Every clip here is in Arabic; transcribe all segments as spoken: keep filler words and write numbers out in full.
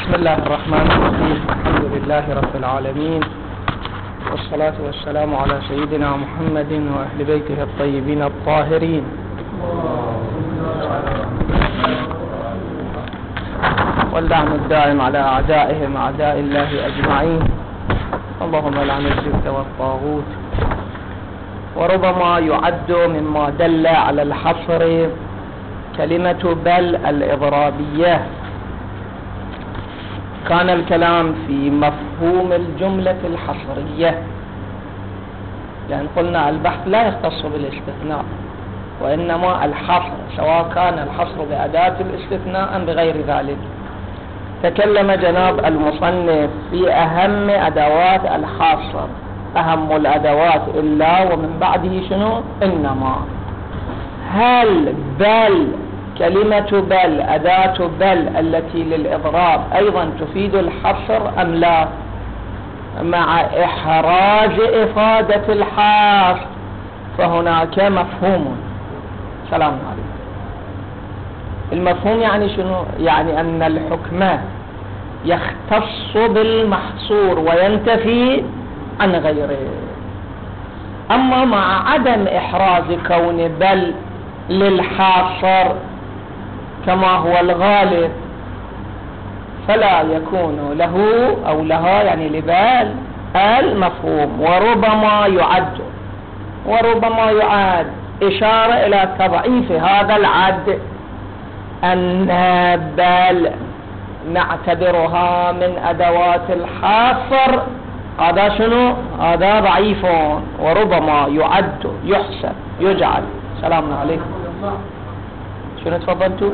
بسم الله الرحمن الرحيم. الحمد لله رب العالمين، والصلاة والسلام على سيدنا محمد وأهل بيته الطيبين الطاهرين. واللعن الدائم على أعدائهم أعداء الله أجمعين. اللهم لعن الجبت والطاغوت. وربما يعد مما دل على الحصر كلمة بل الإضرابية. كان الكلام في مفهوم الجملة الحصرية، لأن قلنا البحث لا يختص بالاستثناء، وإنما الحصر، سواء كان الحصر بأداة الاستثناء أم بغير ذلك. تكلم جناب المصنف في أهم أدوات الحصر، أهم الأدوات إلا ومن بعده شنو؟ إنما. هل بل، كلمة بل، أداة بل التي للإضراب أيضا تفيد الحصر أم لا؟ مع إحراج إفادة الحصر فهناك مفهوم. سلام عليكم. المفهوم يعني شنو؟ يعني أن الحكم يختص بالمحصور وينتفي عن غيره. أما مع عدم إحراز كون بل للحاصر كما هو الغالب فلا يكون له أو لها يعني لبال المفهوم. وربما يعد وربما يعد إشارة إلى تضعيف هذا العد، أن بل نعتبرها من أدوات الحاصر، هذا شنو؟ هذا ضعيف. وربما يعد، يحسب، يجعل. سلام عليكم. شنو تفضلتوا؟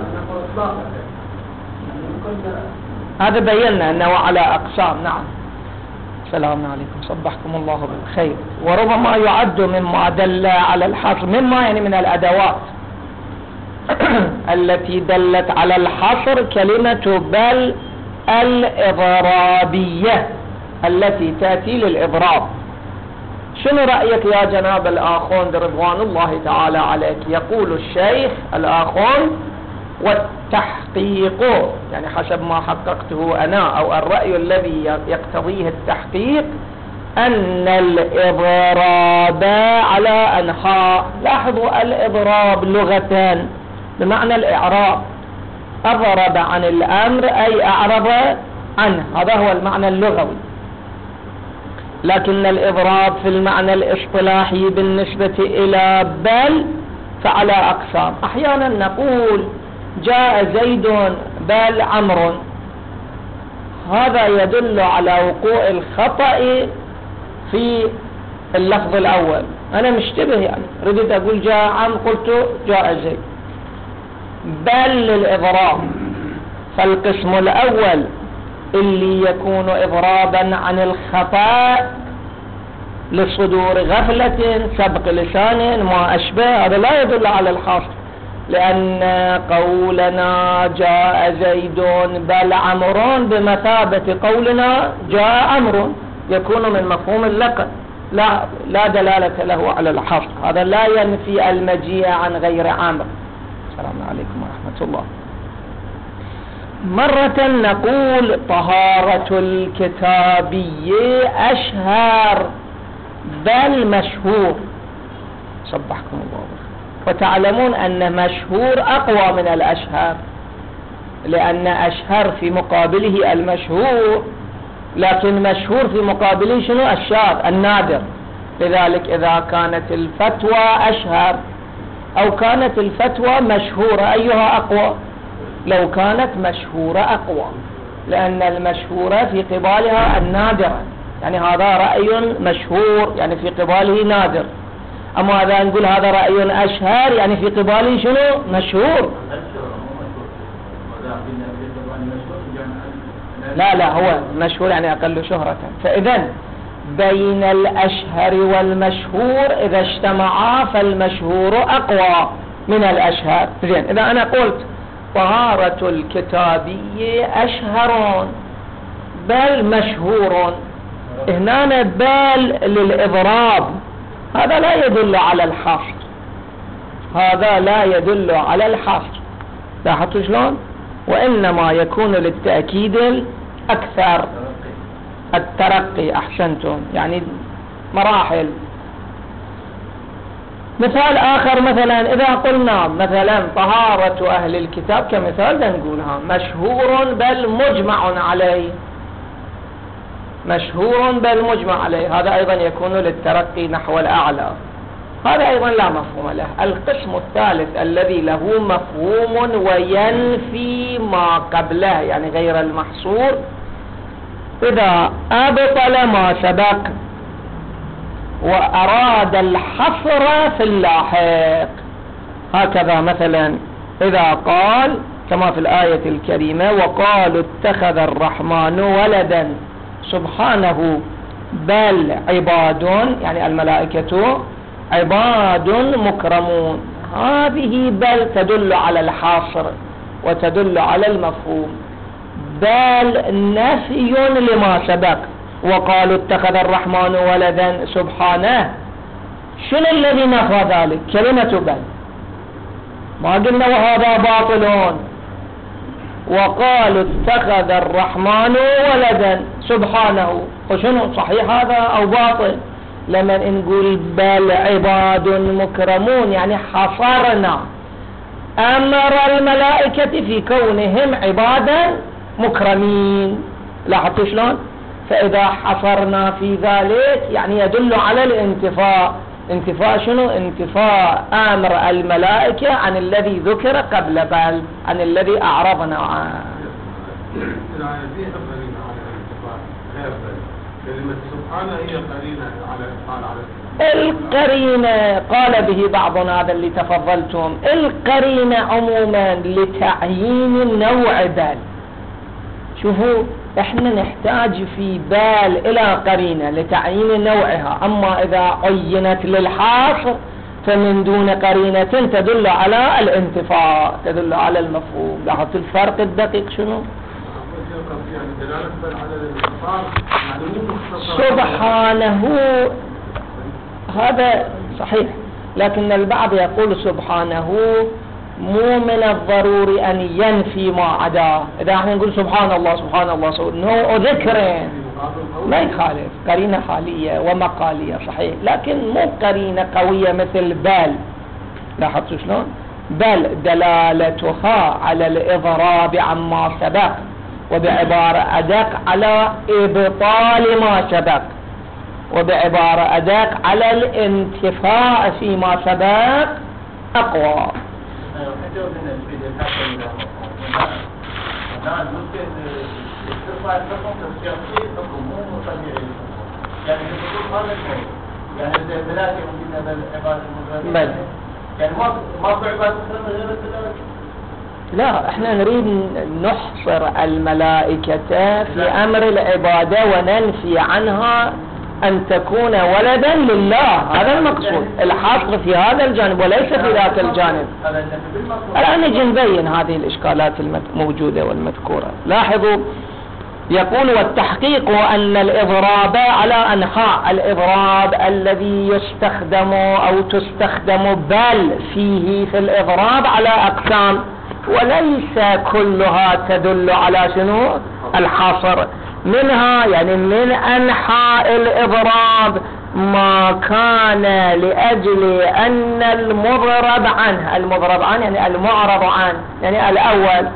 هذا بينا أنه على أقسام. نعم. سلام عليكم، صبحكم الله بالخير. وربما يعد مما دل على الحصر، مما يعني من الأدوات التي دلت على الحصر كلمة بل الإضرابية التي تأتي للإضراب. شنو رأيك يا جناب الآخوند رضوان الله تعالى عليك؟ يقول الشيخ الآخوند: والتحقيق، يعني حسب ما حققته أنا أو الرأي الذي يقتضيه التحقيق، أن الإضراب على أنحاء. لاحظوا، الإضراب لغة بمعنى الإعراب، أضرب عن الأمر أي أعرض عنه، هذا هو المعنى اللغوي. لكن الإضراب في المعنى الاصطلاحي بالنسبة إلى بل فعلى أقسام. أحيانا نقول جاء زيد بل عمرو، هذا يدل على وقوع الخطأ في اللفظ الأول. أنا مشتبه، يعني ردت أقول جاء عمرو قلت جاء زيد. بل للإضراب، فالقسم الأول اللي يكون إضرابا عن الخطأ لصدور غفلة، سبق لسان، ما أشبه، هذا لا يدل على الحصر، لأن قولنا جاء زيد بل عمرو بمثابة قولنا جاء عمرو، يكون من مفهوم اللقب، لا لا دلالة له على الحصر. هذا لا ينفي المجيء عن غير عامر. السلام عليكم ورحمة الله. مرة نقول طهارة الكتابي أشهر بل مشهور. صبحكم الله. وتعلمون أن مشهور أقوى من الأشهر، لأن أشهر في مقابله المشهور، لكن مشهور في مقابله شنو؟ الشاذ النادر. لذلك إذا كانت الفتوى أشهر أو كانت الفتوى مشهورة، أيها أقوى؟ لو كانت مشهورة أقوى، لأن المشهورة في قبالها النادرة، يعني هذا رأي مشهور يعني في قباله نادر. أما إذا نقول هذا رأي أشهر يعني في قباله شنو؟ مشهور. لا لا، هو مشهور يعني أقل شهرة. فإذا بين الأشهر والمشهور إذا اجتمعا فالمشهور أقوى من الأشهر. زين، إذا أنا قلت طهارة الكتابي أشهر بل مشهور، هنا بل للإضراب، هذا لا يدل على الحصر، هذا لا يدل على الحصر. لاحظتوا شلون؟ وإنما يكون للتأكيد أكثر الترقي. أحسنتم، يعني مراحل. مثال آخر مثلا إذا قلنا مثلا طهارة أهل الكتاب كمثال نقولها مشهور بل مجمع عليه، مشهور بل مجمع عليه، هذا أيضا يكون للترقي نحو الأعلى، هذا أيضا لا مفهوم له. القسم الثالث الذي له مفهوم وينفي ما قبله يعني غير المحصور، إذا أبطل ما سبق وأراد الحصر في اللاحق. هكذا مثلا إذا قال كما في الآية الكريمة وقالوا اتخذ الرحمن ولدا سبحانه بل عباد، يعني الملائكة عباد مكرمون، هذه بل تدل على الحاصر وتدل على المفهوم، بل نفي لما سبق. وقالوا اتخذ الرحمن ولدا سبحانه، شنو الذي نفى ذلك؟ كلمة بل، ما قلنا وهذا باطل. وقالوا اتخذ الرحمن ولدا سبحانه، وشنو صحيح هذا أو باطل؟ لما نقول بل عباد مكرمون يعني حصرنا أمر الملائكة في كونهم عبادا مكرمين، لاحظتوا شلون؟ فإذا حصرنا في ذلك يعني يدل على الانتفاء. انتفاء شنو؟ انتفاء أمر الملائكة عن الذي ذكر قبل بل، عن الذي أعرضنا عنه. كلمة سبحانه هي قرينة على قال على القرينة قال به بعضنا هذا اللي تفضلتم، القرينة عموما لتعيين نوع بال. شوفوا احنا نحتاج في بال الى قرينة لتعيين نوعها، اما اذا عينت للحاصر فمن دون قرينة تدل على الانتفاع، تدل على المفهوم. لاحظت الفرق الدقيق شنو؟ سبحانه هذا صحيح، لكن البعض يقول سبحانه مو من الضروري أن ينفي ما عداه. إذا احنا نقول سبحان الله سبحان الله نوع ذكر ما يخالف، قرينة حالية ومقالية صحيح، لكن مو قرينة قوية مثل بل. لاحظتوا شلون؟ بل دلالتها على الإضراب عما سبق، وبعبارة أدق على إبطال ما سبق، وبعبارة أدق على الانتفاع فيما سبق أقوى. لا احنا نريد نحصر الملائكة في امر العبادة وننفي عنها ان تكون ولدا لله، هذا المقصود، الحصر في هذا الجانب وليس في ذاك الجانب. الان نجي نبين هذه الاشكالات الموجودة والمذكورة. لاحظوا يقول والتحقيق ان الاضراب على انحاء، الاضراب الذي يستخدم او تستخدم بل فيه في الاضراب على اقسام، وليس كلها تدل على شنو؟ الحصر. منها يعني من أنحاء الإضراب ما كان لأجل أن المضرب عنه، المضرب عنه يعني المعرض عنه، يعني الأول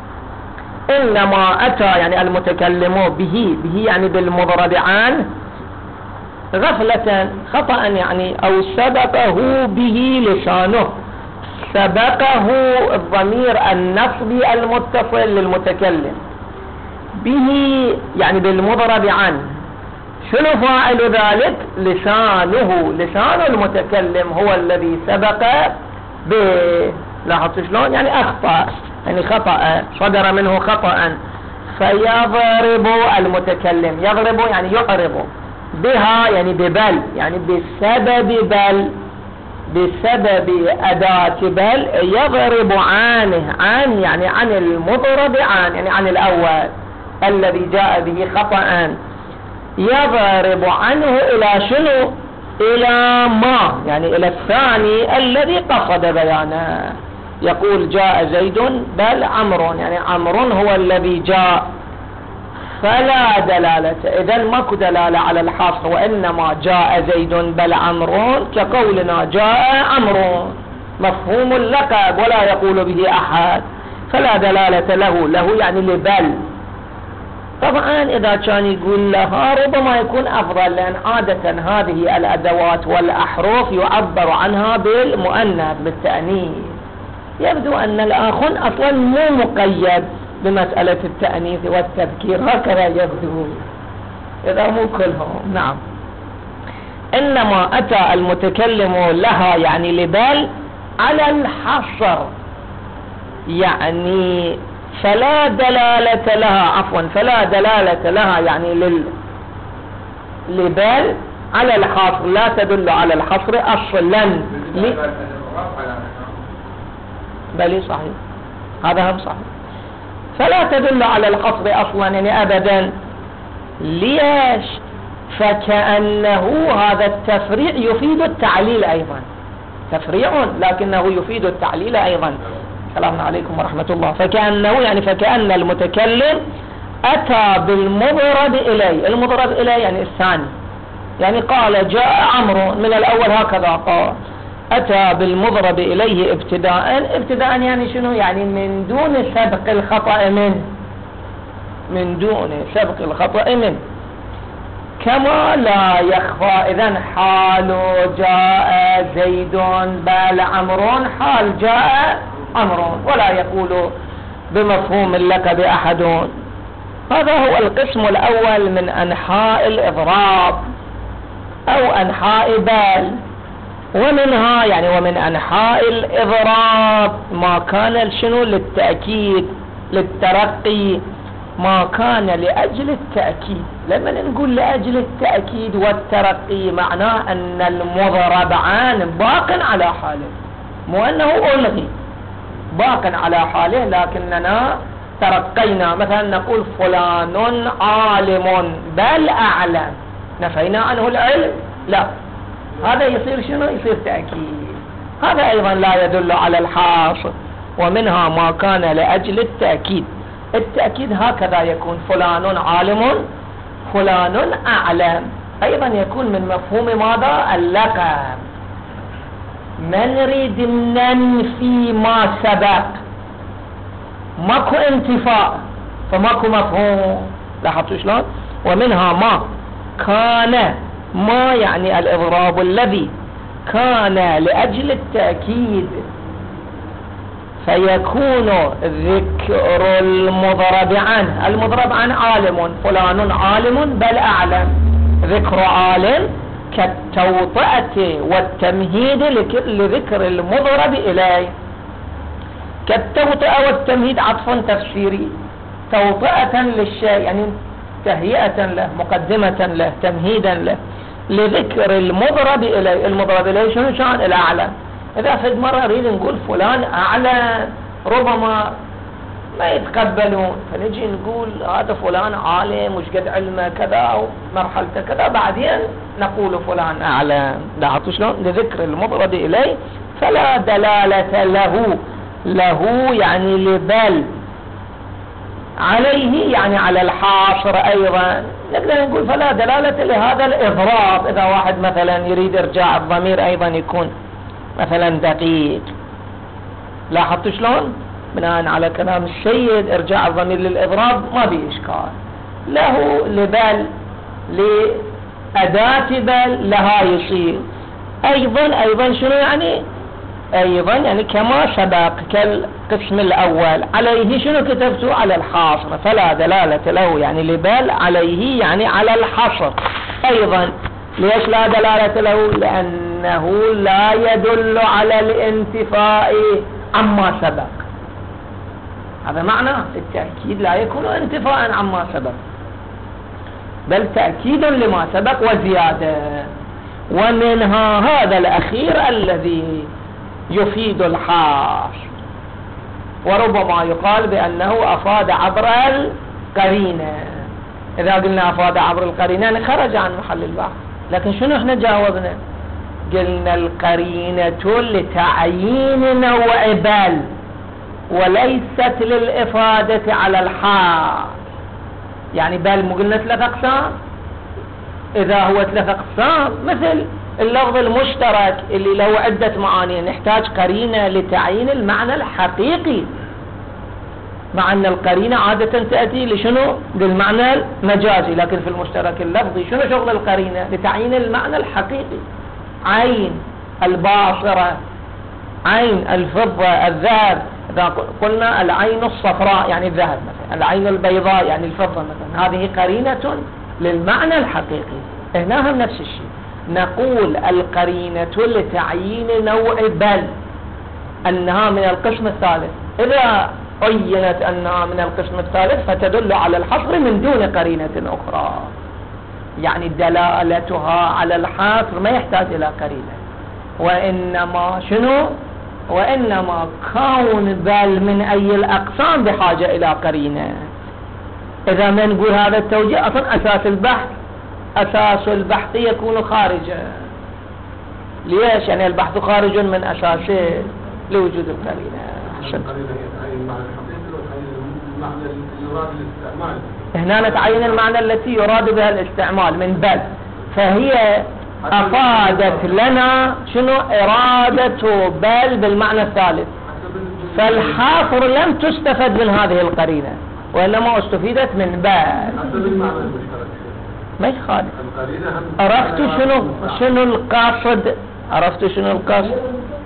إنما أتى يعني المتكلم به، به يعني بالمضرب عنه غفلة خطأ يعني، أو سبقه به لسانه، سبقه الضمير النصبي المتصل للمتكلم، به يعني بالمضرب عنه. شنو فاعل ذلك؟ لسانه، لسان المتكلم هو الذي سبق به. لاحظت شلون؟ يعني أخطأ، يعني خطأ، صدر منه خطأ، فيضرب المتكلم، يضرب يعني يعرض، بها يعني ببل، يعني بسبب بل، بسبب أداة بل يضرب عنه، عن يعني عن المضرب عن يعني عن الأول الذي جاء به خطأ، يضرب عنه إلى شنو؟ إلى ما يعني إلى الثاني الذي قصد بيانه. يقول جاء زيد بل عمرو، يعني عمرو هو الذي جاء، فلا دلالة، إذن ماكو دلالة على الحصر، وإنما جاء زيد بل عمرو كقولنا جاء عمرو، مفهوم اللقب ولا يقول به أحد، فلا دلالة له، له يعني لبل. طبعا إذا كان يقول لها ربما يكون أفضل، لأن عادة هذه الأدوات والأحرف يعبر عنها بالمؤنث بالتأنيث. يبدو أن الآخر أصلا مو مقيد بمسألة التأنيث والتذكير، هكذا يبدو، إذا مو كلهم. نعم، إنما أتى المتكلم لها يعني لبل على الحصر، يعني فلا دلالة لها، عفوا فلا دلالة لها يعني لل لبل على الحصر، لا تدل على الحصر أصلا. ل... بلي صحيح، هذا هم صحيح، فلا تدل على الحصر أصلا يعني أبدا. ليش؟ فكأنه هذا التفريع يفيد التعليل أيضا، تفريع لكنه يفيد التعليل أيضا. السلام عليكم ورحمة الله. فكأنه يعني فكأن المتكلم أتى بالمضرب إليه، المضرب إليه يعني الثاني، يعني قال جاء عمرو من الأول هكذا قال، أتى بالمضرب إليه ابتداء، ابتداء يعني شنو؟ يعني من دون سبق الخطأ منه، من دون سبق الخطأ منه، كما لا يخفى. إذن حال جاء زيد بل عمرو حال جاء عمرو، ولا يقول بمفهوم اللقب أحد. هذا هو القسم الأول من أنحاء الإضراب أو أنحاء بال. ومنها يعني ومن أنحاء الإضراب ما كان شنو؟ للتأكيد للترقي، ما كان لأجل التأكيد. لما نقول لأجل التأكيد والترقي معناه أن المضرب عن باق على حاله، مو أنه ألغي، باق على حاله لكننا ترقينا. مثلا نقول فلان عالم بل أعلم، نفينا عنه العلم؟ لا، هذا يصير شنو؟ يصير تأكيد، هذا أيضا لا يدل على الحاصل. ومنها ما كان لأجل التأكيد، التأكيد هكذا يكون فلان عالم فلان أعلم، أيضا يكون من مفهوم ماذا؟ اللقب. ما نريد ننفي ما سبق، ماكو انتفاء فماكو مفهوم، لاحظتوا شلون؟ ومنها ما كان، ما يعني الإضراب الذي كان لأجل التأكيد، فيكون ذكر المضرب عنه، المضرب عن عالم، فلان عالم بل أعلم، ذكر عالم كالتوطئة والتمهيد لذكر المضرب إليه. كالتوطئة والتمهيد عطف تفسيري، توطئة للشيء يعني تهيئة له، مقدمة له، تمهيدا له، لذكر المضرب إليه. المضرب إليه شنو كان؟ الأعلى. إذا في مرة نريد نقول فلان أعلى ربما ما يتقبلون، فنجي نقول هذا فلان عالم وش قد علمه كذا أو مرحلته كذا، بعدين نقول فلان أعلم. لاحظتوا شلون؟ لذكر المضرب إليه، فلا دلالة له، له يعني لبل، عليه يعني على الحاصر أيضا. نقدر نقول فلا دلالة لهذا الإضراب. إذا واحد مثلا يريد إرجاع الضمير أيضا يكون مثلا دقيق، لاحظتوا شلون؟ بناء على كلام السيد ارجاع الضمير للإضراب ما بي إشكال، له لبل، لأداة بل لها يصير. أيضا أيضا شنو يعني؟ أيضا يعني كما سبق كالقسم الأول. عليه شنو كتبتوا؟ على الحاصر، فلا دلالة له يعني لبل، عليه يعني على الحصر. أيضا ليش لا دلالة له؟ لأنه لا يدل على الانتفاء عما سبق. هذا معنى التأكيد، لا يكون انتفاء عما سبق بل تأكيد لما سبق وزيادة. ومنها هذا الأخير الذي يفيد الحاصر، وربما يقال بأنه أفاد عبر القرينة. إذا قلنا أفاد عبر القرينة خرج عن محل البحث، لكن شنو احنا جاوبنا؟ قلنا القرينة لتعيين نوع بل وليست للإفادة على الحال. يعني بل مو قلنا ثلاث أقسام؟ إذا هو ثلاث أقسام مثل اللفظ المشترك اللي له عدة معاني نحتاج قرينة لتعيين المعنى الحقيقي، مع أن القرينة عادة تأتي لشنو؟ للمعنى المجازي، لكن في المشترك اللفظي شنو شغل القرينة؟ لتعيين المعنى الحقيقي. عين الباصرة، عين الفضة، الذهب، إذا قلنا العين الصفراء يعني الذهب مثلا، العين البيضاء يعني الفضة مثلا، هذه قرينة للمعنى الحقيقي. هنا هم نفس الشيء، نقول القرينة لتعيين نوع بل أنها من القسم الثالث، إذا عينت أنها من القسم الثالث فتدل على الحصر من دون قرينة أخرى، يعني دلالتها على الحصر ما يحتاج إلى قرينة. وإنما شنو؟ وإنما كون بل من أي الأقسام بحاجة إلى قرينة. إذا ما نقول هذا التوجيه أصلا أساس البحث، أساس البحث يكون خارجا. ليش؟ يعني البحث خارج من أساسه لوجود القرينة. هنا نتعين المعنى التي يراد بها الاستعمال من بل، فهي أفادت لنا شنو؟ إرادة بل بالمعنى الثالث، فالحاصر لم تستفد من هذه القرينة وإنما استفيدت من بل. ما يخالف. عرفت شنو شنو القاصد؟ عرفت شنو القاصد؟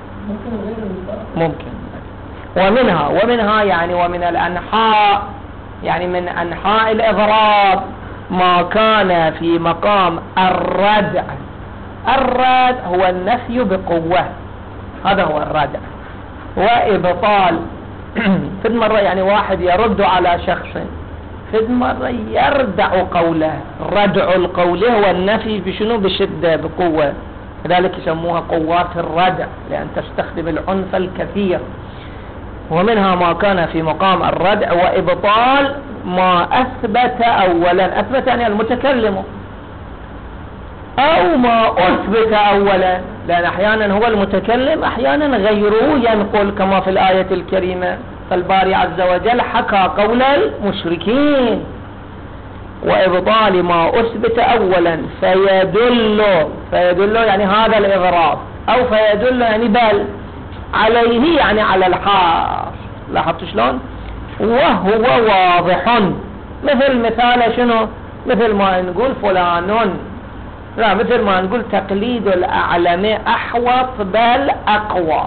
ممكن. ومنها ومنها يعني ومن الأنحاء، يعني من أنحاء الإضراب ما كان في مقام الردع. الرد هو النفي بقوة، هذا هو الردع. وإبطال في مرة يعني واحد يرد على شخص، في مرة يردع قوله. ردع القول هو النفي بشنو؟ بشدة بقوة، لذلك يسموها قوات الردع لأن تستخدم العنف الكثير. ومنها ما كان في مقام الردع وإبطال ما أثبت أولا. أثبت يعني المتكلم، أو ما أثبت أولا، لأن أحيانا هو المتكلم أحيانا غيره ينقل، كما في الآية الكريمة فالباري عز وجل حكى قول المشركين. وإبطال ما أثبت أولا فيدل، فيدل يعني هذا الإضراب، أو فيدل يعني بل عليه يعني على الحاصر. لاحظت شلون؟ وهو واضح، مثل مثال شنو؟ مثل ما نقول فلان، لا مثل ما نقول تقليد الأعلم أحوط بل أقوى.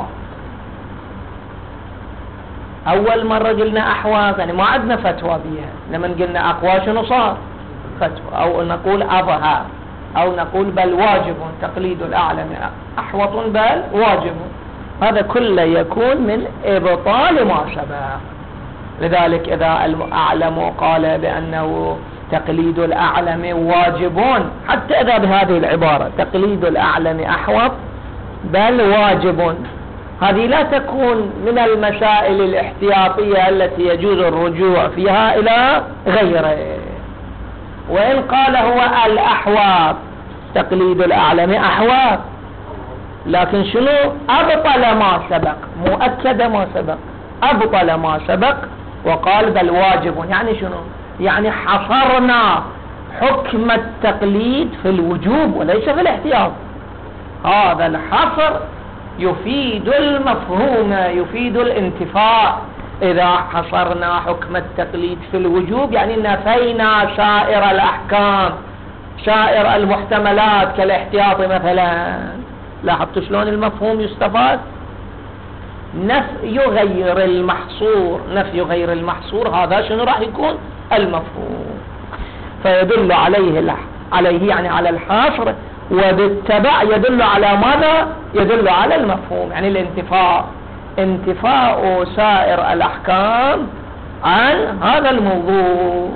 أول مرة قلنا أحوط يعني ما عندنا فتوى بها، لما قلنا أقوى شنو صار؟ فتوى. أو نقول أظهر، أو نقول بل واجب، تقليد الأعلم أحوط بل واجب، هذا كله يكون من إبطال ما سبق. لذلك إذا الأعلم قال بأنه تقليد الأعلم واجب، حتى إذا بهذه العبارة تقليد الأعلم أحوط بل واجب، هذه لا تكون من المسائل الاحتياطية التي يجوز الرجوع فيها إلى غيره. وإن قال هو الأحوط، تقليد الأعلم أحوط، لكن شنو؟ أبطل ما سبق، مؤكد ما سبق، أبطل ما سبق وقال بل واجب. يعني شنو؟ يعني حصرنا حكم التقليد في الوجوب وليس في الاحتياط. هذا الحصر يفيد المفهوم، يفيد الانتفاع. إذا حصرنا حكم التقليد في الوجوب يعني نفينا سائر الأحكام، سائر المحتملات كالاحتياط مثلا. لاحظت شلون المفهوم يستفاد؟ نفي غير المحصور، نفي غير المحصور هذا شنو راح يكون؟ المفهوم. فيدل عليه عليه يعني على الحصر، وبالتبع يدل على ماذا؟ يدل على المفهوم، يعني الانتفاء، انتفاء سائر الأحكام عن هذا الموضوع.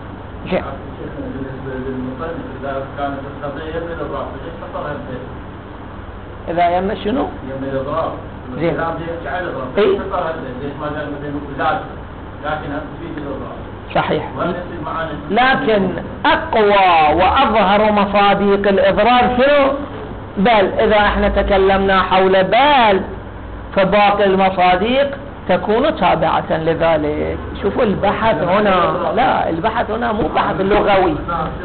إذا يم شنو؟ يم الإضراب. زين. إيه؟ صحيح. لكن أقوى وأظهر مصادق الإضرار شنو؟ بل. إذا احنا تكلمنا حول بل فباقي المصادق تكون تابعة لذلك. شوفوا البحث هنا، لا البحث هنا مو بحث لغوي.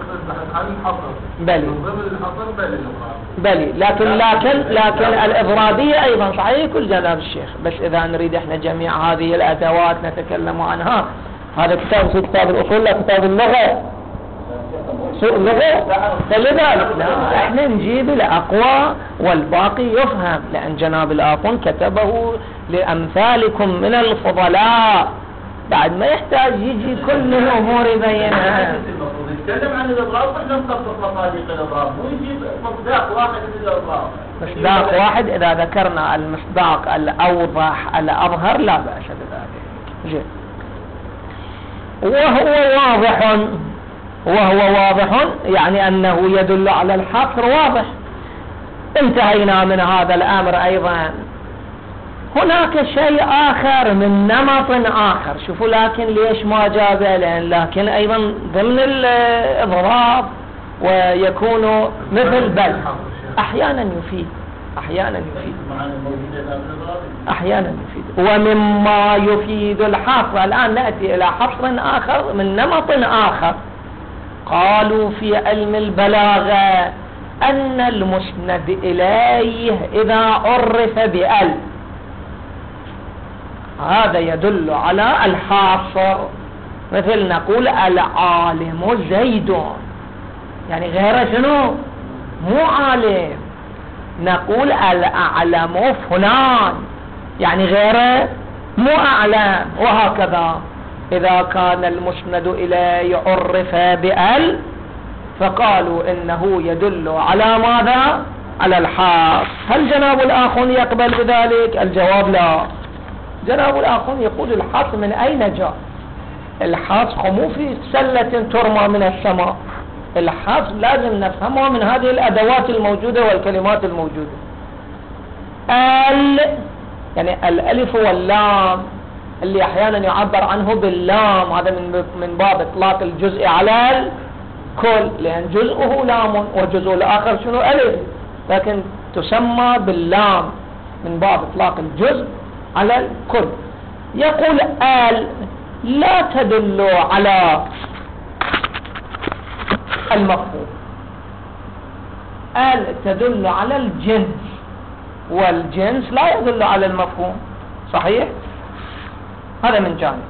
بلي بلي لكن لكن لكن الإضرابية أيضا صحيح كل جناب الشيخ، بس إذا نريد إحنا جميع هذه الأدوات نتكلم عنها. هذا كتاب في كتاب الأصول، لا كتاب اللغة سوء اللغة، فلذلك لا احنا نجيب الأقوى والباقي يفهم، لأن جناب الآخون كتبه لأمثالكم من الفضلاء، بعد ما يحتاج يجي كل الأمور يبينها. نتكلم عن الإضراب واحنا نطبق مصادق الإضراب، مو يجيب مصداق واحد للإضراب. مصداق واحد إذا ذكرنا المصداق الأوضح الأظهر لا بأس بذلك. جيد. وهو واضح، وهو واضح يعني أنه يدل على الحصر واضح. انتهينا من هذا الأمر. أيضا هناك شيء آخر من نمط آخر، شوفوا لكن ليش ما جاب لأن لكن أيضا ضمن الإضراب ويكون مثل بل أحيانا يفيد أحيانا يفيد أحيانا يفيد ومما يفيد الحصر. الآن نأتي إلى حصر آخر من نمط آخر. قالوا في علم البلاغة أن المسند إليه إذا عرف بأل هذا يدل على الحاصر، مثل نقول العالم زيد، يعني غير شنو مو عالم. نقول الأعلم فلان، يعني غير مو أعلم، وهكذا. إذا كان المسند إليه عرف بأل فقالوا إنه يدل على ماذا؟ على الحاصر. هل جناب الآخون يقبل بذلك؟ الجواب لا. جناب الآخون يقول الحاصر من أين جاء؟ الحاصر مو في سلة ترمى من السماء، الحاصر لازم نفهمه من هذه الأدوات الموجودة والكلمات الموجودة. ال يعني الألف واللام اللي أحيانا يعبر عنه باللام، هذا من من باب إطلاق الجزء على الكل، لأن جزءه لام وجزء الآخر شنو ألف، لكن تسمى باللام من باب إطلاق الجزء على الكل. يقول آل لا تدل على المفهوم، آل تدل على الجنس، والجنس لا يدل على المفهوم، صحيح؟ هذا من جانب.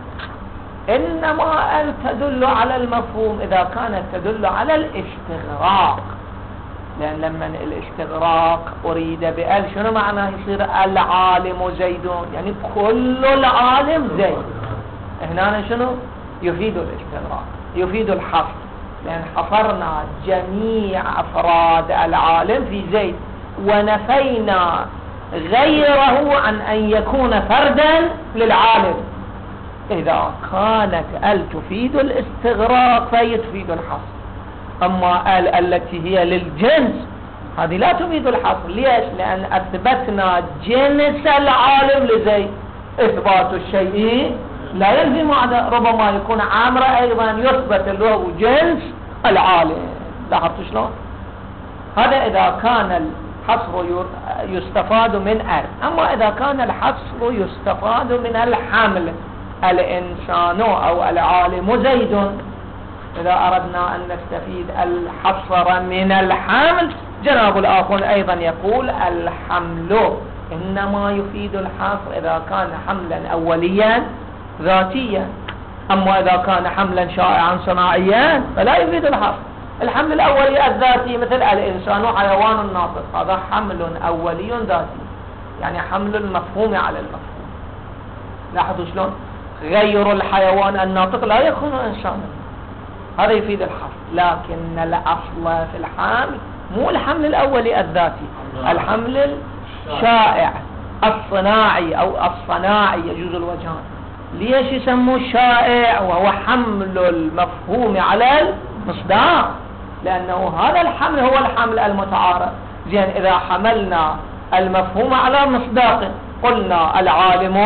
إنما آل تدل على المفهوم إذا كانت تدل على الاستغراق، لأن لما الاستغراق أريد بآل شنو معناه؟ يصير العالم زيد، يعني كل العالم زيد. هنا شنو يفيد الاستغراق، يفيد الحصر، لأن حصرنا جميع أفراد العالم في زيد ونفينا غيره عن أن يكون فردا للعالم. إذا كانت ال تفيد الاستغراق فهي تفيد الحصر، أما ال التي هي للجنس هذه لا تفيد الحصر. ليش؟ لأن أثبتنا جنس العالم لزيد. إثبات الشيء لا يلزم معنى، ربما يكون عامر أيضا يثبت له جنس العالم. لاحظتوا شلون؟ هذا إذا كان الحصر يستفاد من ال. أما إذا كان الحصر يستفاد من الحمل، الإنسان أو العالم زيد، إذا أردنا أن نستفيد الحصر من الحمل، جناب الآخر أيضا يقول الحمل إنما يفيد الحصر إذا كان حملا أوليا ذاتيا، أما إذا كان حملا شائعا صناعيا فلا يفيد الحصر. الحمل الأولي الذاتي مثل الإنسان حيوان ناطق، هذا حمل أولي ذاتي، يعني حمل المفهوم على المفهوم. لاحظوا شلون؟ غير الحيوان الناطق لا يكون إنسانا، هذا يفيد الحصر. لكن الأصل في الحمل مو الحمل الأولي الذاتي، الحمل الشائع الصناعي أو الصناعي يجوز الوجهان. ليش يسموه شائع وهو حمل المفهوم على المصداق؟ لأنه هذا الحمل هو الحمل المتعارف. زين إذا حملنا المفهوم على مصداق قلنا العالم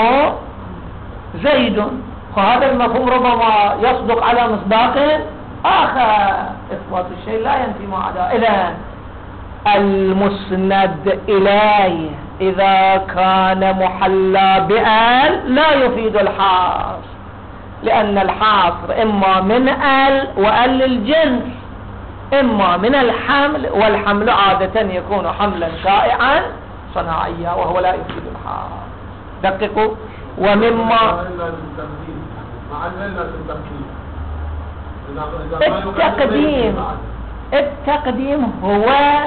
زيد، فهذا المفهوم ربما يصدق على مصداق آخر. إثبات الشيء لا ينفي ما عداه. إذن المسند إليه إذا كان محلى بأل لا يفيد الحاصر، لأن الحاصر إما من أل وأل الجنس، إما من الحمل، والحمل عادة يكون حملا شائعا صناعيا وهو لا يفيد الحاصر. دققوا. ومما التقديم التقديم هو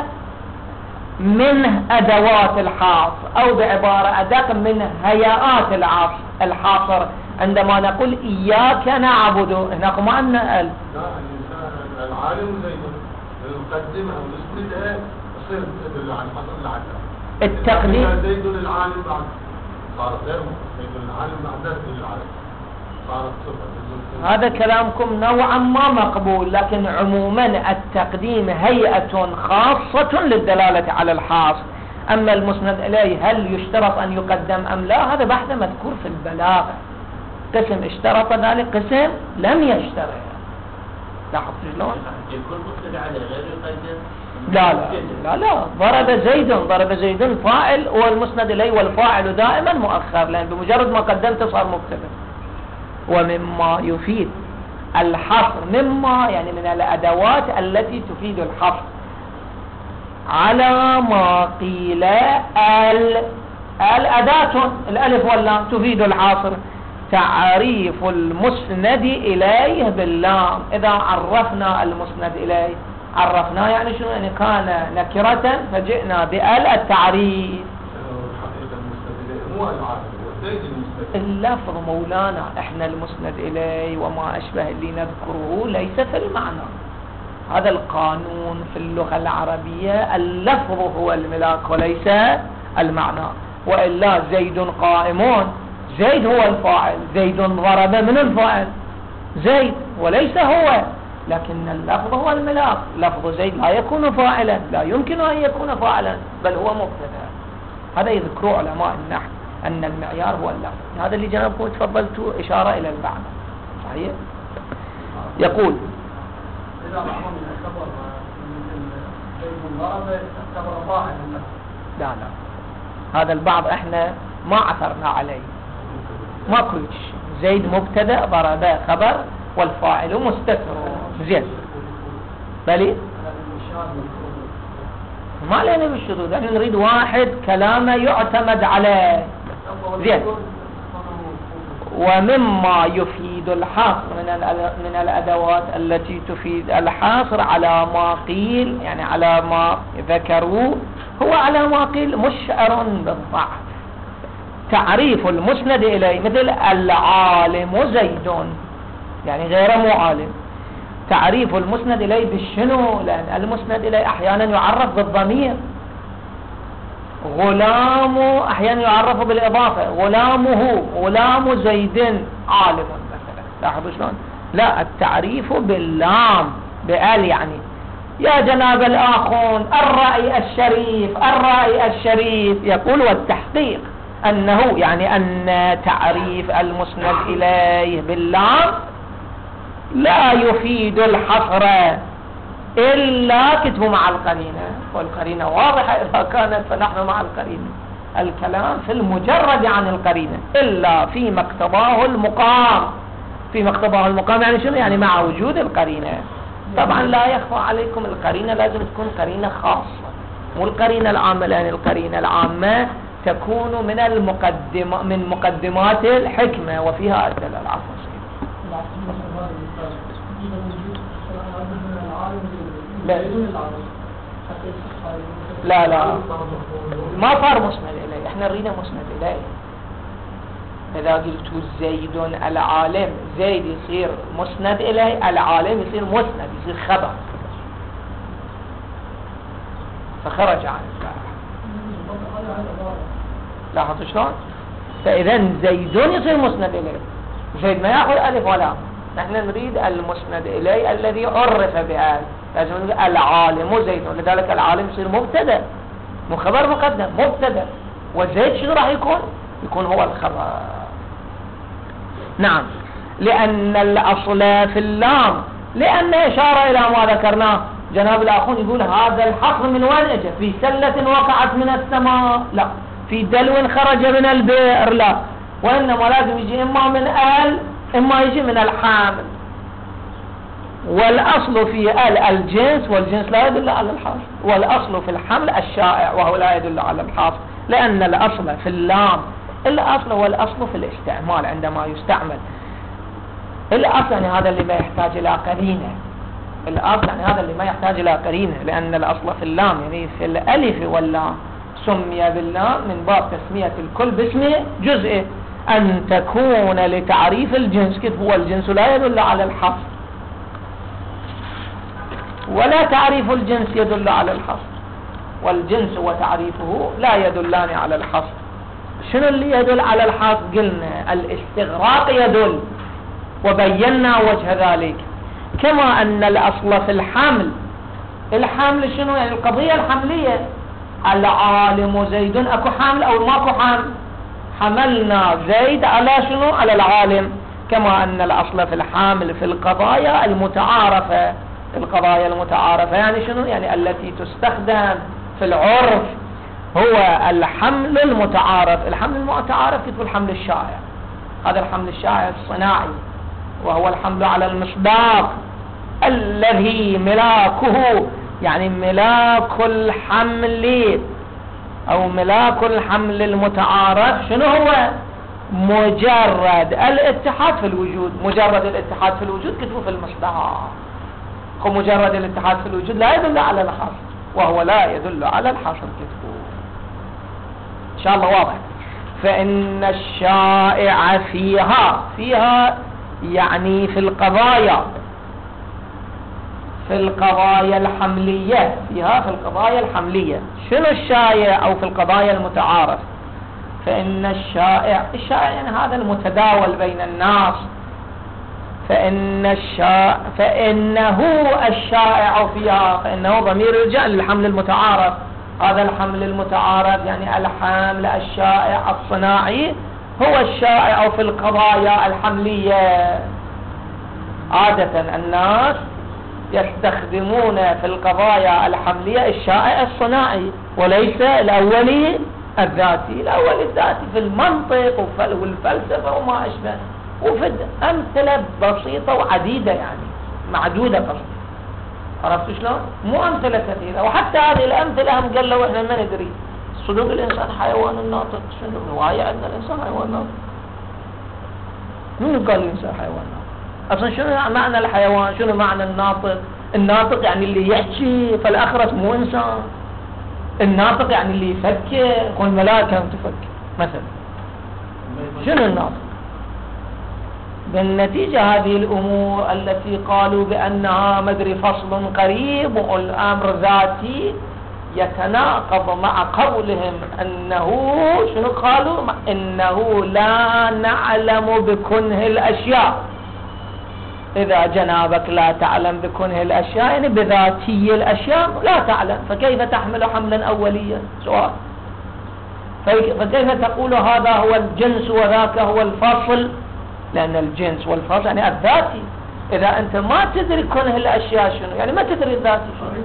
من أدوات الحاصر، أو بعبارة أدق من هيئات الحاصر. عندما نقول إياك نعبد هناك ما عندنا ال العالم زي المقدم أو نسبتها تصير تدل على الحصر العدل. التقديم زيد العالم بعد صارت غير زيد العالم بعد ذات العالم صارت صفة. هذا كلامكم نوعا ما مقبول، لكن عموما التقديم هيئة خاصة للدلالة على الحاصر. أما المسند إليه هل يشترط أن يقدم أم لا، هذا بحث مذكور في البلاغة. قسم اشترط ذلك، قسم لم يشترط. لاحظت شلون؟ يكون مسند عليه غير يقدم. لا لا لا لا ضرب زيد ضرب زيد فاعل، والمسند إليه والفاعل دائما مؤخر، لأن بمجرد ما قدمت صار مبتدأ. ومما يفيد الحصر، مما يعني من الأدوات التي تفيد الحصر على ما قيل ال الأداة الألف واللام تفيد الحصر. تعريف المسند إليه باللام. إذا عرفنا المسند إليه عرفنا يعني شنو؟ يعني كان نكرة فجئنا بال التعريف. اللفظ مولانا احنا المسند إليه وما أشبه اللي نذكره ليس في المعنى. هذا القانون في اللغة العربية، اللفظ هو الملاك وليس المعنى. وإلا زيد قائمون، زيد هو الفاعل، زيد ضرب من الفاعل زيد وليس هو، لكن اللفظ هو الملاك. لفظ زيد لا يكون فاعلا، لا يمكن أن يكون فاعلا، بل هو مبتدأ. هذا يذكره علماء النحو أن المعيار هو اللفظ. هذا اللي جنبكم تفضلتوا إشارة إلى المعنى. صحيح. يقول إذا بعضهم يعتبر زيد ضرب يعتبر فاعل. لا لا، هذا البعض احنا ما عثرنا عليه، ما كل شيء. زيد مبتدأ، ضرب خبر، والفاعل مستتر. زين بلي ما علينا بالشذوذ، احنا نريد واحد كلامه يعتمد عليه. زين. ومما يفيد الحصر من من الأدوات التي تفيد الحصر على ما قيل، يعني على ما ذكروا، هو على ما قيل مشعر بالضعف. تعريف المسند إليه مثل العالم زيد، يعني غير معالم. تعريف المسند إليه بالشنو؟ لأن المسند إليه أحيانا يعرف بالضمير. غلام أحيانا يعرف بالإضافة، غلامه، غلام زيد عالم مثلا. لاحظوا شلون؟ لا، التعريف باللام بآل، يعني يا جناب الآخون الرأي الشريف، الرأي الشريف. يقول والتحقيق أنه يعني أن تعريف المسند إليه باللام لا يفيد الحصر إلا كتبه مع القرينة، والقرينة واضحة إذا كانت فنحن مع القرينة. الكلام في المجرد عن القرينة إلا فيما اقتضاه المقام. فيما اقتضاه المقام يعني شنو؟ يعني مع وجود القرينة. طبعا لا يخفى عليكم القرينة لازم تكون قرينة خاصة، والقرينة العامة، لأن القرينة العامة تكون من المقدمة من مقدمات الحكمة وفيها الدلالة. العفو. لا لا لا ما صار مسند إليه، احنا نريد مسند إليه. إذا قلت زيد العالم، زيد يصير مسند إليه، العالم يصير مسند، يصير خبر، فخرج عن الفاعل. لاحظوا شلون؟ فإذا زيد يصير مسند إليه، زيد ما يأخذ ألف ولا. نحن نريد المسند إليه الذي عرف بآل، لازم نقول العالم زيد، ولذلك العالم يصير مبتدأ، مو خبر مقدم، مبتدأ. وزيد شنو راح يكون؟ يكون هو الخبر. نعم، لأن الأصل في اللام، لأن إشارة إلى ما ذكرناه جناب الآخون يقول هذا الحصر من وين اجى؟ في سلة وقعت من السماء؟ لا. في دلو خرج من البئر؟ لا. وإنما لازم يجي إما من أهل إما يجي من الحامل. والأصل في ال الجنس، والجنس لا يدل على الحصر، والأصل في الحمل الشائع وهو لا يدل على الحصر، لأن الأصل في اللام الأصل والأصل في الاستعمال عندما يستعمل. الأصل يعني هذا اللي ما يحتاج إلى قرينة، الأصل يعني هذا اللي ما يحتاج إلى قرينة، لأن الأصل في اللام يعني في الألف واللام، سمي باللام من باب تسمية الكل باسم جزئه، أن تكون لتعريف الجنس. كيف هو الجنس لا يدل على الحصر، ولا تعريف الجنس يدل على الحصر، والجنس وتعريفه لا يدلان على الحصر. شنو اللي يدل على الحصر؟ قلنا الاستغراق يدل، وبينا وجه ذلك. كما أن الأصل في الحمل، الحمل شنو يعني؟ القضية الحملية. العالم زيد، أكو حمل أو ماكو حمل؟ حملنا زيد على شنو؟ على العالم. كما أن الأصل في الحامل في القضايا المتعارفة، القضايا المتعارفة يعني شنو؟ يعني التي تستخدم في العرف، هو الحمل المتعارف. الحمل المتعارف كتب الحمل الشائع، هذا الحمل الشائع الصناعي، وهو الحمل على المصداق الذي ملاكه يعني ملاك الحمل أو ملاك الحمل المتعارف شنو هو؟ مجرد الاتحاد في الوجود. مجرد الاتحاد في الوجود كتبه في المصداق، ومجرد الاتحاد في الوجود لا يدل على الحصر، وهو لا يدل على الحصر كتبه. إن شاء الله واضح. فإن الشائع فيها، فيها يعني في القضايا، في القضايا الحملية، فيها في القضايا الحملية. شنو الشائع؟ أو في القضايا المتعارف. فإن الشائع، الشائع يعني هذا المتداول بين الناس. فإن الشائع، فإنه الشائع فيها، فإنه ضمير يرجع للحمل المتعارف. هذا الحمل المتعارف يعني الحمل الشائع الصناعي هو الشائع في القضايا الحملية. عادة الناس يستخدمون في القضايا الحملية الشائع الصناعي وليس الأولي الذاتي. الأولي الذاتي في المنطق والفلسفة وما أشبه، وفي أمثلة بسيطة وعديدة يعني معدودة قصدي. عرفت شلون؟ مو أمثلة كثيرة، وحتى هذه الأمثلة هم قال له إحنا ما ندري. صدق الإنسان حيوان الناطق، شنو رواية عندنا الإنسان حيوان ناطق؟ منو قال الإنسان حيوان ناطق؟ أصلا شنو معنى الحيوان؟ شنو معنى الناطق؟ الناطق يعني اللي يحكي، فالأخرس مو إنسان. الناطق يعني اللي يفكر، والملائكة تفكر مثلا. شنو الناطق؟ بالنتيجة هذه الأمور التي قالوا بأنها مدري فصل قريب والأمر ذاتي يتناقض مع قولهم أنه شنو قالوا؟ إنه لا نعلم بكنه الأشياء. إذا جنابك لا تعلم بكنه الأشياء يعني بذاتي الأشياء لا تعلم، فكيف تحمل حملا أوليا؟ سؤال. فكيف تقول هذا هو الجنس وذاك هو الفصل؟ لأن الجنس والفصل يعني الذاتي. إذا أنت ما تدري كنه الأشياء شنو يعني ما تدري الذاتي شنو،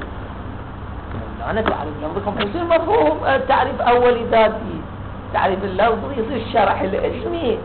أنا تعرف لفظكم يصير مفهوم تعريف أولي ذاتي، تعريف اللفظ يصير الشرح الاسمي.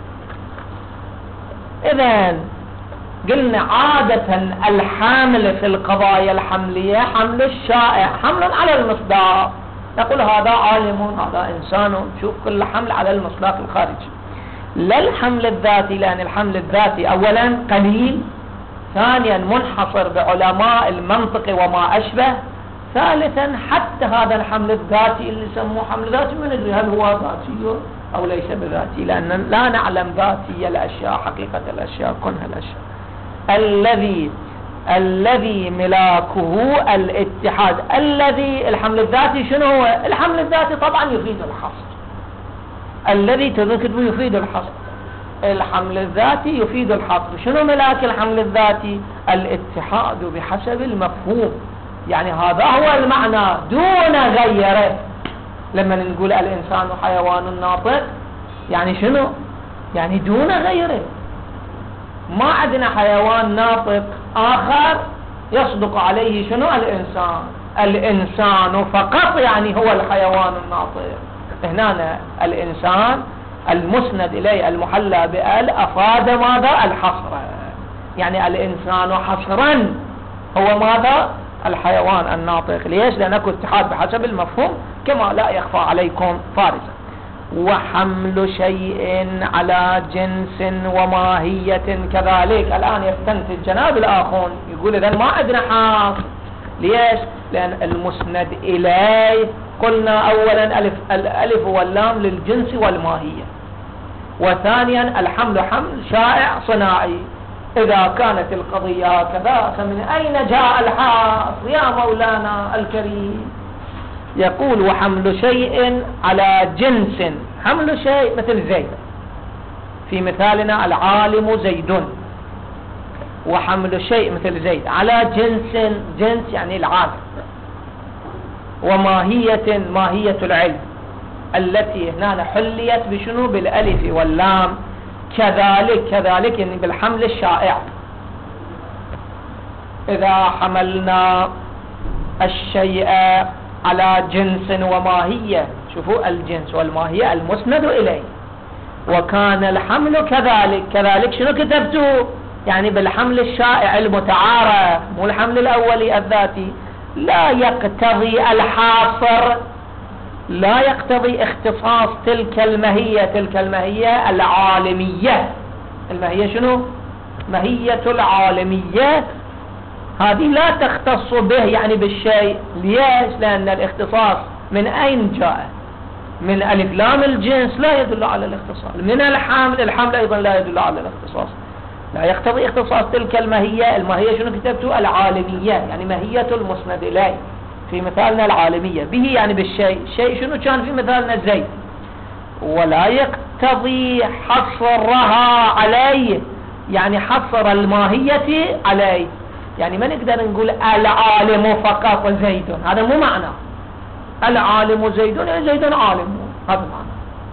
إذن قلنا عادة الحامل في القضايا الحملية حمل الشائع، حمل على المصداق. نقول هذا عالم، هذا إنسان، شوف كل حمل على المصداق الخارجي. لا الحمل الذاتي، لأن الحمل الذاتي أولا قليل، ثانيا منحصر بعلماء المنطق وما أشبه، ثالثا حتى هذا الحمل الذاتي اللي يسموه حمل ذاتي ما ندري هل هو ذاتي أو ليس بذاتي، لأن لا نعلم ذاتي الأشياء، حقيقة الأشياء، كنها الأشياء. الذي الذي ملاكه الاتحاد. الذي الحمل الذاتي شنو هو؟ الحمل الذاتي طبعا يفيد الحصر، الذي تذكر يفيد الحصر. الحمل الذاتي يفيد الحصر. شنو ملاك الحمل الذاتي؟ الاتحاد بحسب المفهوم، يعني هذا هو المعنى دون غيره. لما نقول الإنسان حيوان ناطق يعني شنو؟ يعني دون غيره. ما عندنا حيوان ناطق آخر يصدق عليه شنو؟ الإنسان. الإنسان فقط يعني هو الحيوان الناطق. هنا الإنسان المسند إليه المحلى بال أفاد ماذا؟ الحصر، يعني الإنسان حصرا هو ماذا؟ الحيوان الناطق. ليش؟ لأن اكو اتحاد بحسب المفهوم كما لا يخفى عليكم فارسا. وحمل شيء على جنس وماهية كذلك. الآن يستنتج جناب الآخون يقول إذن ما عندنا حاصر. ليش؟ لأن المسند إليه قلنا أولا ألف الألف واللام للجنس والماهية، وثانيا الحمل حمل شائع صناعي. إذا كانت القضية هكذا فمن أين جاء الحاصر يا مولانا الكريم؟ يقول وحمل شيء على جنس، حمل شيء مثل زيد في مثالنا العالم زيد، وحمل شيء مثل زيد على جنس، جنس يعني العالم، وماهية ماهية العلم التي هنا حليت بشنو؟ بالألف واللام. كذلك كذلك يعني بالحمل الشائع. إذا حملنا الشيء على جنس وماهية، شوفوا الجنس والماهية المسند إليه، وكان الحمل كذلك كذلك شنو كتبتوا؟ يعني بالحمل الشائع المتعارف، مو الحمل الأولي الذاتي. لا يقتضي الحاصر، لا يقتضي اختصاص تلك الماهية، تلك الماهية العالمية. الماهية شنو؟ ماهية العالمية هذه لا تختص به يعني بالشيء. ليش؟ لأن الاختصاص من أين جاء؟ من ألف لام الجنس لا يدل على الاختصاص، من الحمل، الحمل أيضا لا يدل على الاختصاص، لا يقتضي اختصاص تلك الماهية. الماهية شنو كتبتوا؟ العالمية، يعني ماهية المسند إليه في مثالنا العالمية، به يعني بالشيء. الشيء شنو كان في مثالنا زيد، ولا يقتضي حصرها عليه، يعني حصر الماهية عليه. يعني ما نقدر نقول العالم فقط زيد، هذا مو معنى العالم زيد يعني زيد عالم، هذا معنى.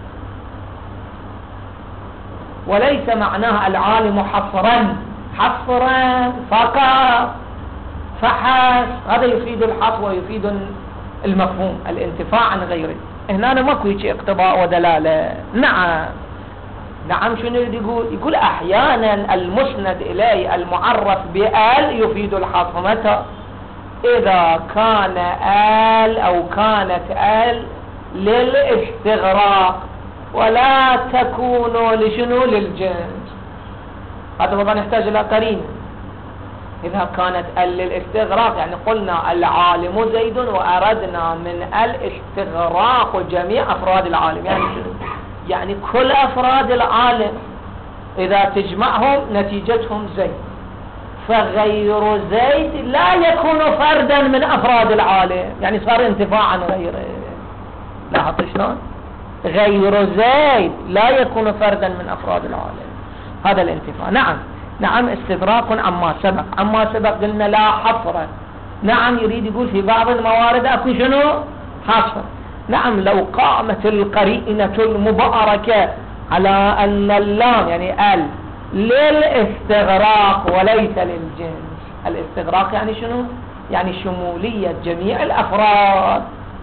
وليس معناه العالم حصرا، حصرا فقط فحس، هذا يفيد الحصر ويفيد المفهوم الانتفاع عن غيره. هنا ماكو شيء اقتضاء ودلالة. نعم نعم شنو يقول؟ يقول احيانا المسند اليه المعرف بآل يفيد الحصر. متى؟ اذا كان آل او كانت آل للاستغراق ولا تكون لشنو؟ للجنس. هذا طبعا يحتاج الى قرينه. إذا كانت ال للاستغراق يعني قلنا العالم زيد وأردنا من الاستغراق جميع أفراد العالم، يعني شنو؟ يعني كل أفراد العالم إذا تجمعهم نتيجتهم زيد، فغير زيد لا يكون فردا من أفراد العالم، يعني صار انتفاع عن غيره. لاحظت شلون؟ غير زيد لا يكون فردا من أفراد العالم، هذا الانتفاع. نعم نعم استدراك عما سبق. عما سبق قلنا لا حصر. نعم يريد يقول في بعض الموارد اكو شنو؟ حصر. نعم لو قامت القرينة المباركة على ان اللام يعني ال للاستغراق وليس للجنس. الاستغراق يعني شنو؟ يعني شمولية جميع الافراد،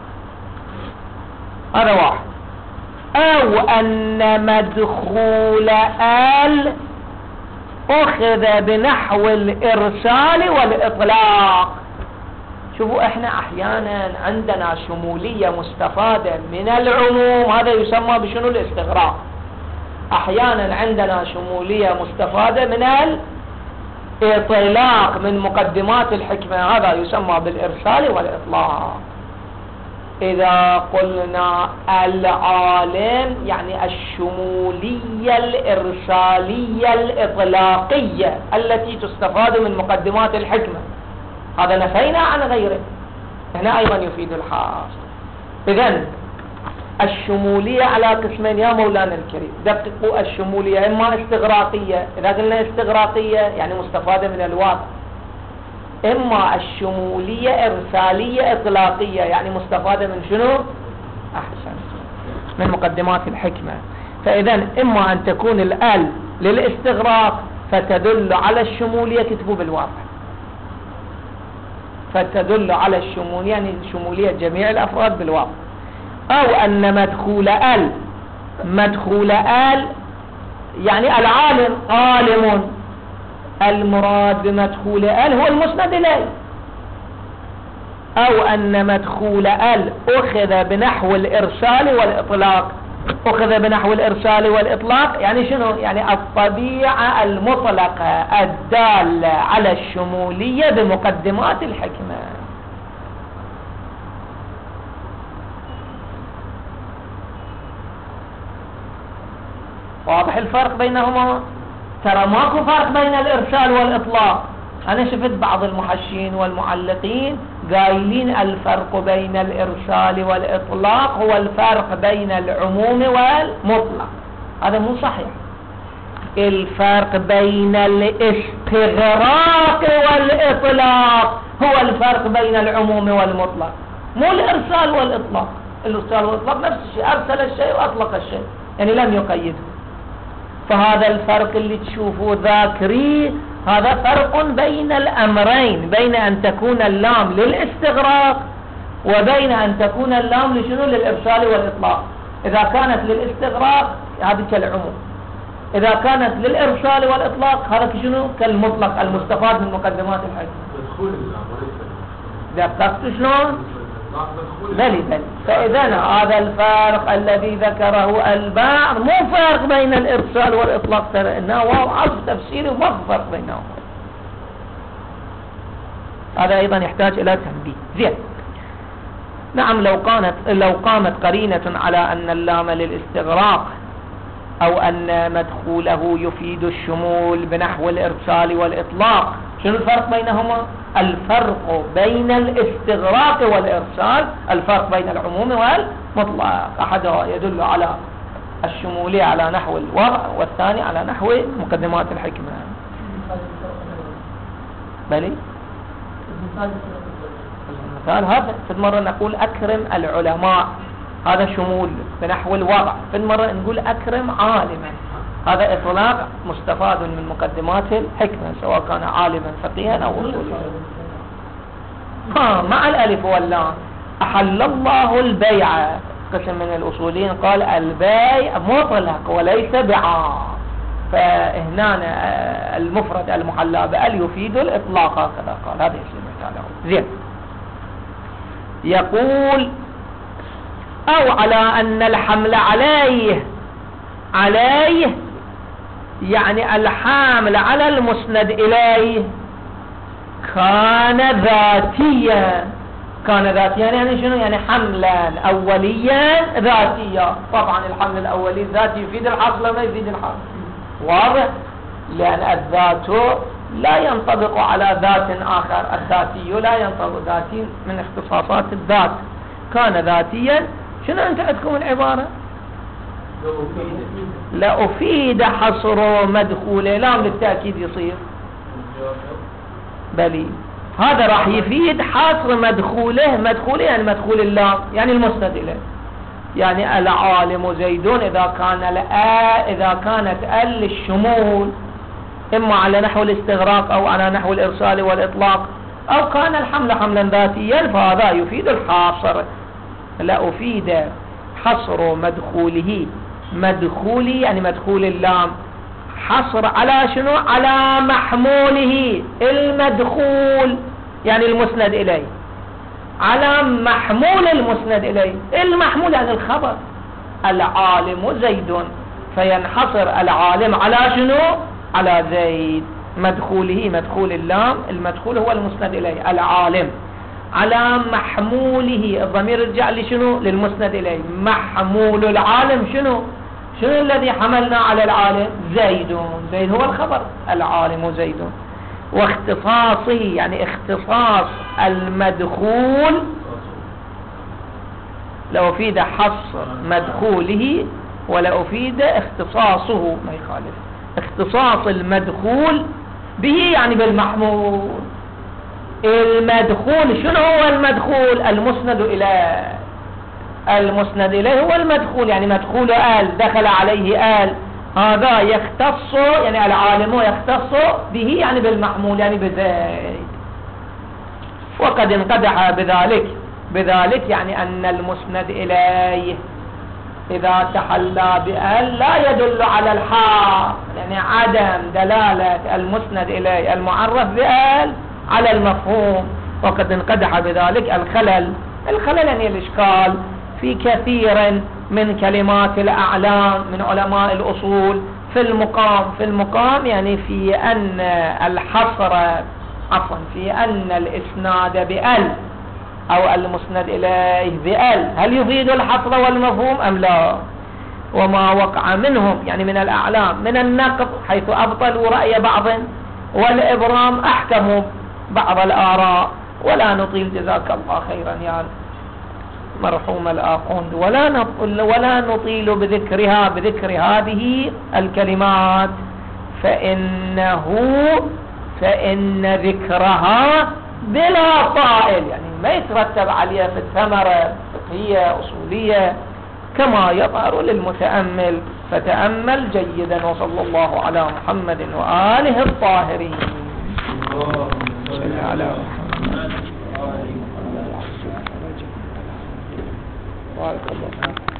هذا واحد. او ان مدخول ال أخذ بنحو الإرسال والإطلاق. شوفوا احنا احيانا عندنا شمولية مستفادة من العموم، هذا يسمى بشنو؟ الاستغراق. احيانا عندنا شمولية مستفادة من الإطلاق من مقدمات الحكمة، هذا يسمى بالإرسال والإطلاق. إذا قلنا العالم يعني الشمولية الإرسالية الإطلاقية التي تستفاد من مقدمات الحكمة، هذا نفينا عن غيره، هنا أيضا يفيد الحاصر. إذن الشمولية على قسمين يا مولانا الكريم. دققوا، الشمولية إما استغراقية، إذا قلنا استغراقية يعني مستفادة من الواقع، إما الشمولية إرسالية إطلاقية يعني مستفادة من شنو؟ أحسن، من مقدمات الحكمة. فإذا إما أن تكون الآل للاستغراق فتدل على الشمولية، كتبوا بالواقع فتدل على الشمول يعني شمولية جميع الأفراد بالواو. أو أن مدخول ال مدخول ال يعني العالم عالم، المراد بمدخول ال هو المسند إليه. أو أن مدخول ال أخذ بنحو الإرسال والإطلاق. أخذ بنحو الإرسال والإطلاق يعني شنو؟ يعني الطبيعة المطلقة الدالة على الشمولية بمقدمات الحكمة. واضح الفرق بينهما؟ ترى ماكو فرق بين الإرسال والإطلاق. أنا شفت بعض المحشين والمعلقين قايلين الفرق بين الإرسال والإطلاق هو الفرق بين العموم والمطلق. هذا مو صحيح. الفرق بين الاستغراق والإطلاق هو الفرق بين العموم والمطلق، مو الإرسال والإطلاق. الإرسال والإطلاق نفس الشيء، أرسل الشيء وأطلق الشيء يعني لم يقيده. فهذا الفرق اللي تشوفوه ذاكري هذا فرق بين الأمرين، بين أن تكون اللام للاستغراق وبين أن تكون اللام لشنو؟ للإرسال والإطلاق. إذا كانت للاستغراق هذه كالعموم، إذا كانت للإرسال والإطلاق هذا شنو؟ كالمطلق المستفاد من مقدمات الحكمة. دققت شلون؟ بلي بلي. فإذا هذا الفارق الذي ذكره البعض مو فرق بين الإرسال والإطلاق، ترى إنه واو عرف تفسيري وما في فرق بينهم. هذا أيضا يحتاج إلى تنبيه. زين. نعم لو كانت لو قامت قرينة على أن اللام للاستغراق أو أن مدخوله يفيد الشمول بنحو الإرسال والإطلاق، شنو الفرق بينهما؟ الفرق بين الاستغراق والإرسال الفرق بين العموم والمطلق، أحدها يدل على الشمولية على نحو الوضع والثاني على نحو مقدمات الحكمة. بلي المثال هذا في المرة نقول أكرم العلماء، هذا شمول بنحو الوضع. في المرة نقول أكرم عالما، هذا إطلاق مستفاد من مقدمات الحكمة سواء كان عالما فقيها أو أصوليا. ها مع الألف واللام. أحل الله البيع، قسم من الأصوليين قال البيع مطلق وليس بعام، فهنا المفرد المحلى بأل يفيد الإطلاق هكذا قال. هذا يسلم تعالى. زين. يقول أو على أن الحمل عليه، عليه يعني الحامل على المسند إليه كان ذاتيا. كان ذاتيا يعني شنو؟ يعني حملا أوليا ذاتيا. طبعا الحمل الأولي ذاتي يفيد الحصل ما يفيد الحصل، واضح؟ لأن الذات لا ينطبق على ذات آخر، الذاتي لا ينطبق، ذاتي من اختصاصات الذات. كان ذاتيا شنو أنت عندكم العبارة؟ لا أفيد حصر مدخوله، لام للتأكيد يصير بلي. هذا راح يفيد حصر مدخوله، مدخوله يعني مدخول اللام يعني المسند إليه. يعني العالم زيدون إذا كان الآ إذا كانت ال الشمول إما على نحو الاستغراق أو على نحو الإرسال والإطلاق، أو كان الحمل حملا ذاتيا فهذا يفيد الحاصر. لا أفيد حصر مدخوله، مدخولي يعني مدخول اللام، حصر على شنو؟ على محموله المدخول يعني المسند إليه، على محمول المسند إليه. المحمول يعني الخبر العالم زيد، فينحصر العالم على شنو؟ على زيد. مدخوله مدخول اللام، المدخول هو المسند إليه العالم، على محموله الضمير يرجع لشنو؟ للمسند إليه. محمول العالم شنو؟ شنو الذي حملنا على العالم؟ زيد. زيد هو الخبر العالم زيد. واختصاصه يعني اختصاص المدخول، لو أفيد حصر مدخوله ولا أفيد اختصاصه ما يخالف. اختصاص المدخول به يعني بالمحمول. المدخول شنو هو المدخول؟ المسند إليه، المسند إليه هو المدخول يعني مدخول آل، دخل عليه آل، هذا يختص يعني العالم يختص به يعني بالمحمول يعني بزيد. وقد انقدح بذلك بذلك يعني أن المسند إليه إذا تحلى بأل لا يدل على الحال، يعني عدم دلالة المسند إليه المعرف بأل على المفهوم. وقد انقدح بذلك الخلل الخلل يعني الإشكال في كثير من كلمات الأعلام من علماء الأصول في المقام في المقام يعني في أن الحصر عفوا في أن الإسناد بأل أو المسند إليه بأل هل يفيد الحصر والمفهوم أم لا؟ وما وقع منهم يعني من الأعلام من النقض حيث أبطلوا رأي بعض والإبرام أحكموا بعض الآراء. ولا نطيل جزاك الله خيرا يا مرحوم الآخوند، ولا نطيل ولا نطيل بذكرها بذكر هذه الكلمات، فإنه فإن ذكرها بلا طائل يعني ما يترتب عليها في الثمرة فقهية أصولية كما يظهر للمتأمل. فتأمل جيدا. وصلى الله على محمد وآله الطاهرين. صلى على محمد. بارك الله فيك.